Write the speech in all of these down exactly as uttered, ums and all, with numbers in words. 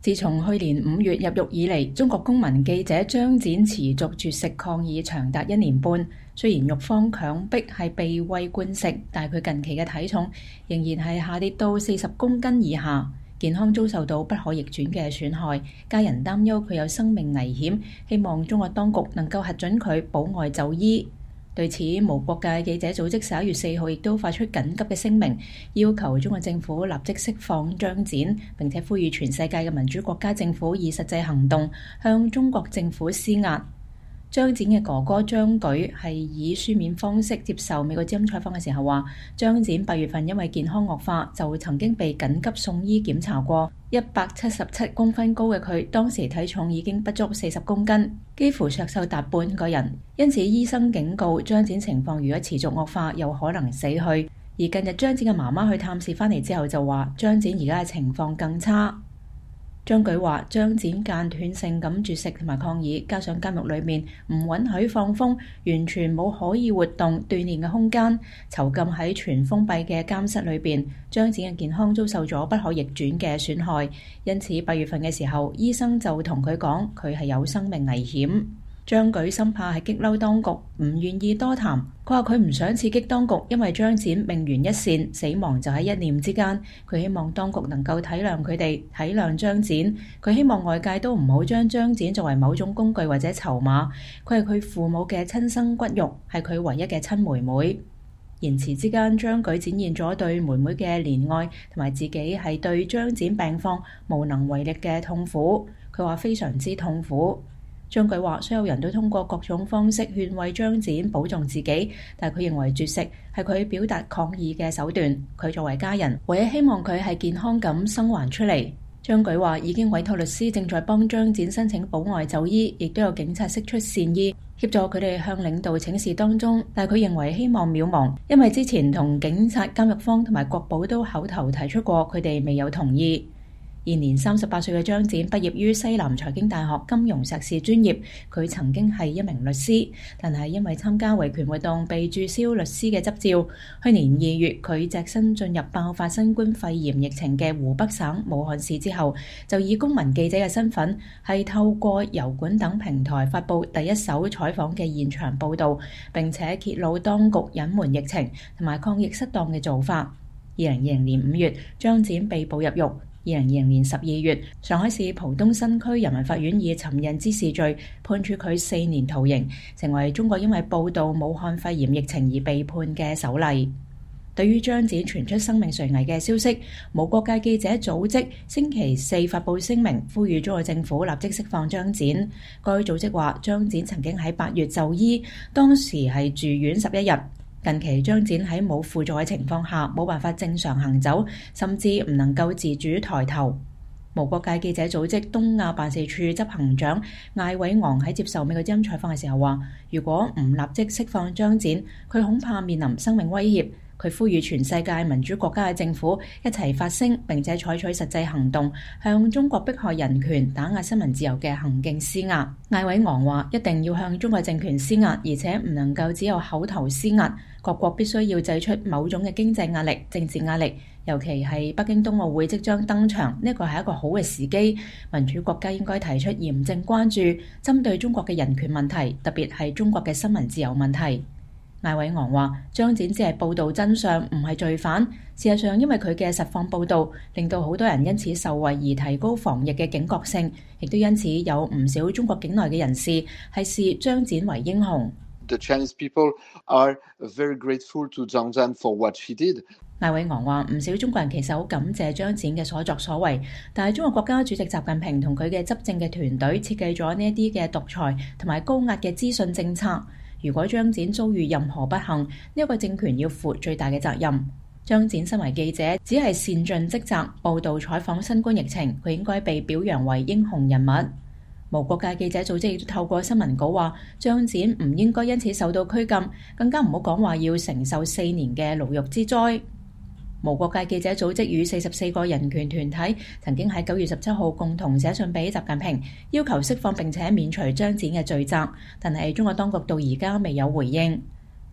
自從去年五月入獄以嚟，中國公民記者張展持續絕食抗議長達一年半。雖然獄方強迫係被餵灌食，但係佢近期嘅體重仍然係下跌到四十公斤以下，健康遭受到不可逆轉嘅損害。家人擔憂佢有生命危險，希望中國當局能夠核准佢保外就醫。對此，無國界記者組織十一月四號亦都發出緊急嘅聲明，要求中國政府立即釋放張展，並且呼籲全世界嘅民主國家政府以實際行動向中國政府施壓。張展嘅哥哥張舉係以書面方式接受美國之音採訪嘅時候話，張展八月份因為健康惡化，就曾經被緊急送醫檢查過。一百七十七公分高嘅佢，當時體重已經不足四十公斤，幾乎削瘦大半個人。因此，醫生警告張展情況如果持續惡化，有可能死去。而近日張展嘅媽媽去探視返嚟之後就話，張展而家嘅情況更差。張舉話，張展間斷性咁絕食同埋抗議，加上監獄裏面唔允許放風，完全冇可以活動鍛煉嘅空間，囚禁喺全封閉嘅監室裏邊，張展嘅健康遭受咗不可逆轉嘅損害。因此八月份嘅時候，醫生就同佢講，佢係有生命危險。張舉深怕係激嬲當局，唔願意多談。佢話佢唔想刺激當局，因為張展命懸一線，死亡就喺一念之間。佢希望當局能夠體諒佢哋，體諒張展。佢希望外界都唔好將張展作為某種工具或者籌碼。佢係佢父母嘅親生骨肉，係佢唯一嘅親妹妹。言辭之間，張舉展現咗對妹妹嘅憐愛，同埋自己係對張展病況無能為力嘅痛苦。佢話非常之痛苦。張舉話，所有人都通過各種方式勸慰張展保重自己，但佢認為絕食係佢表達抗議嘅手段。佢作為家人，唯一希望佢係健康咁生還出嚟。張舉話已經委託律師正在幫張展申請保外就醫，亦都有警察釋出善意協助佢哋向領導請示當中，但佢認為希望渺茫，因為之前同警察、監獄方同埋國保都口頭提出過，佢哋未有同意。現年三十八歲嘅張展畢業於西南財經大學金融碩士專業，佢曾經係一名律師，但係因為參加維權活動被註銷律師嘅執照。去年二月，佢隻身進入爆發新冠肺炎疫情嘅湖北省武漢市之後，就以公民記者嘅身份，係透過油管等平台發布第一手採訪嘅現場報導，並且揭露當局隱瞞疫情同埋抗疫失當嘅做法。二零二零年五月，張展被捕入獄。二零二零年十二月，上海市浦東新區人民法院以尋釁滋事罪判處佢四年徒刑，成為中國因為報導武漢肺炎疫情而被判嘅首例。對於張展傳出生命垂危嘅消息，無國界記者組織星期四發布聲明，呼籲中國政府立即釋放張展。該組織話，張展曾經喺八月就醫，當時係住院十一日。近期張展喺冇輔助嘅情況下，冇辦法正常行走，甚至唔能夠自主抬頭。無國界記者組織東亞辦事處執行長艾偉昂喺接受美國之音採訪嘅時候話，如果唔立即釋放張展，佢恐怕面臨生命威脅。佢呼籲全世界民主國家嘅政府一齊發聲，並且採取實際行動，向中國迫害人權、打壓新聞自由嘅行徑施壓。艾偉昂話，一定要向中國政權施壓，而且唔能夠只有口頭施壓。各國必須要祭出某種嘅經濟壓力、政治壓力，尤其係北京冬奧會即將登場，呢個係一個好嘅時機。民主國家應該提出嚴正關注，針對中國嘅人權問題，特別係中國嘅新聞自由問題。艾偉昂話，張展只係報導真相，唔係罪犯。事實上，因為佢嘅實況報導，令到好多人因此受惠而提高防疫嘅警覺性，亦都因此有唔少中國境內嘅人士係視張展為英雄。 The Chinese people are very grateful to Zhang Zhan for what she did. 艾偉昂話，唔少中國人其實好感謝張展嘅所作所為，但係中國國家主席習近平同佢嘅執政嘅團隊設計咗呢一啲嘅獨裁同埋高壓嘅資訊政策。如果張展遭遇任何不幸，呢一個政權要負最大嘅責任。張展身為記者，只係善盡職責，報導採訪新冠疫情，佢應該被表揚為英雄人物。無國界記者組織亦都透過新聞稿話，張展唔應該因此受到拘禁，更加唔好講話要承受四年嘅牢獄之災。無國界記者組織與四十四個人權團體曾經喺九月十七號共同寫信俾習近平，要求釋放並且免除張展嘅罪責，但係中國當局到而家未有回應。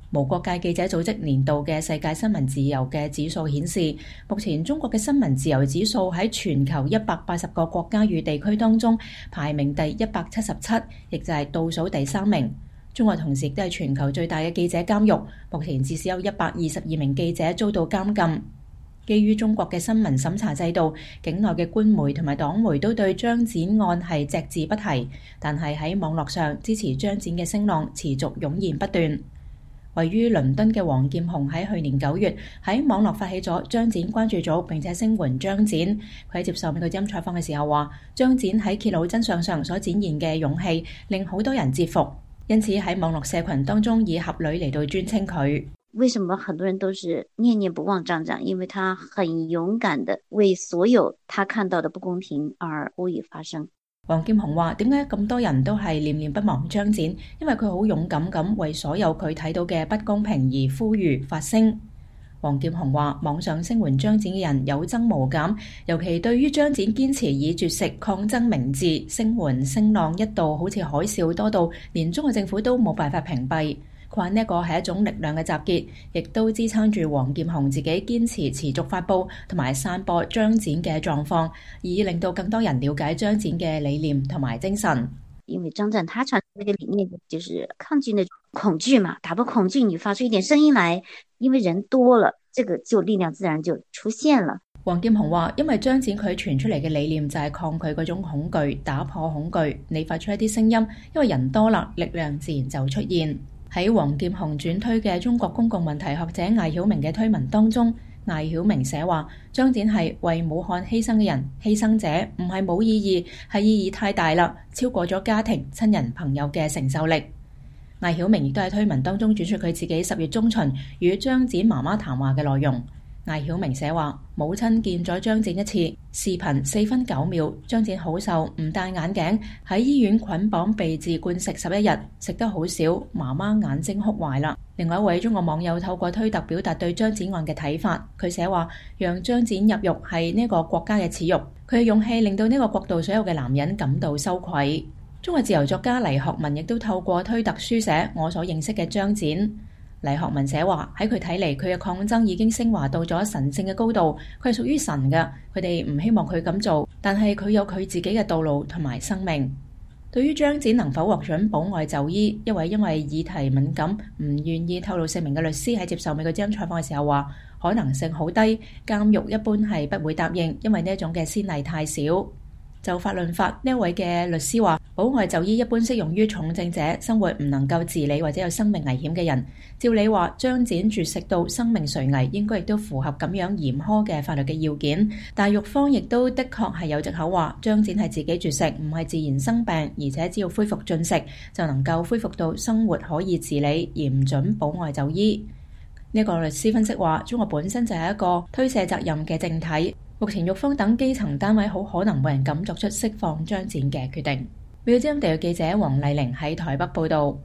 無國界記者組織年度嘅世界新聞自由嘅指數顯示，目前中國嘅新聞自由指數喺全球一百八十個國家與地區當中排名第一百七十七，亦就係倒數第三名。中國同時亦都係全球最大嘅記者監獄，目前至少有一百二十二名記者遭到監禁。基於中國嘅新聞審查制度，境內嘅官媒同埋黨媒都對張展案係隻字不提，但係喺網絡上支持張展嘅聲浪持續湧現不斷。位於倫敦嘅黃劍虹喺去年九月喺網絡發起咗張展關注組，並且聲援張展。佢喺接受美國之音採訪嘅時候話，張展喺揭露真相上所展現嘅勇氣令好多人折服，因此喺網絡社群當中以俠女嚟到尊稱佢。 為什麼很多人都是念念不忘張展？因為他很勇敢地為所有他看到的不公平而呼籲發聲。 黃劍虹話：點解咁多人都係念念不忘張展？因為佢好勇敢咁為所有佢睇到嘅不公平而呼籲發聲。黃劍虹話：網上聲援張展嘅人有增無減，尤其對於張展堅持以絕食抗爭明志，聲援聲浪一度好似海嘯多到連中國政府都冇辦法屏蔽。佢話呢個係一種力量嘅集結，亦都支撐住黃劍虹自己堅持持續發佈同埋散播張展嘅狀況，以令到更多人了解張展嘅理念同埋精神。 因為張展他傳那個理念就是抗拒那種恐懼嘛，打破恐懼，你發出一點聲音來，因為人多了，這個就力量自然就出現了。 黃劍虹話：因為張展佢傳出嚟嘅理念就係抗拒嗰種恐懼，打破恐懼，你發出一啲聲音，因為人多啦，力量自然就出現。喺黃劍虹轉推嘅中國公共問題學者艾曉明嘅推文當中，艾曉明寫話：張展係為武漢犧牲嘅人，犧牲者唔係冇意義，係意義太大啦，超過咗家庭、親人、朋友嘅承受力。艾曉明亦都喺推文當中轉述佢自己十月中旬與張展媽媽談話嘅內容。艾曉明寫話：母親見咗張展一次，視頻四分九秒，張展好瘦，唔戴眼鏡，喺醫院捆綁被治灌食十一日，食得好少，媽媽眼睛哭壞啦。另外一位中國網友透過推特表達對張展案嘅睇法，佢寫話：讓張展入獄係呢個國家嘅恥辱，佢嘅勇氣令到呢個國度所有嘅男人感到羞愧。中國自由作家黎學文亦都透過推特書寫我所認識嘅張展。黎學文寫話：喺佢睇嚟，佢嘅抗爭已經升華到咗神聖嘅高度，佢係屬於神嘅。佢哋唔希望佢咁做，但係佢有佢自己嘅道路同埋生命。對於張展能否獲准保外就醫，一位因為議題敏感唔願意透露姓名嘅律師喺接受美國之音採訪嘅時候話：可能性好低，監獄一般係不會答應，因為呢一種嘅先例太少。就法論法，呢一位嘅律師話：保外就醫一般適用於重症者，生活唔能夠自理或者有生命危險嘅人。照理話，張展絕食到生命垂危，應該亦都符合咁樣嚴苛嘅法律嘅要件。但係獄方亦都的確係有藉口話，張展係自己絕食，唔係自然生病，而且只要恢復進食就能夠恢復到生活可以自理，而唔准保外就醫。呢、這個律師分析話，中國本身就係一個推卸責任嘅政體。目前獄方等基層單位好可能冇人敢作出釋放張展嘅決定。美國之音特約記者黃麗玲喺台北報道。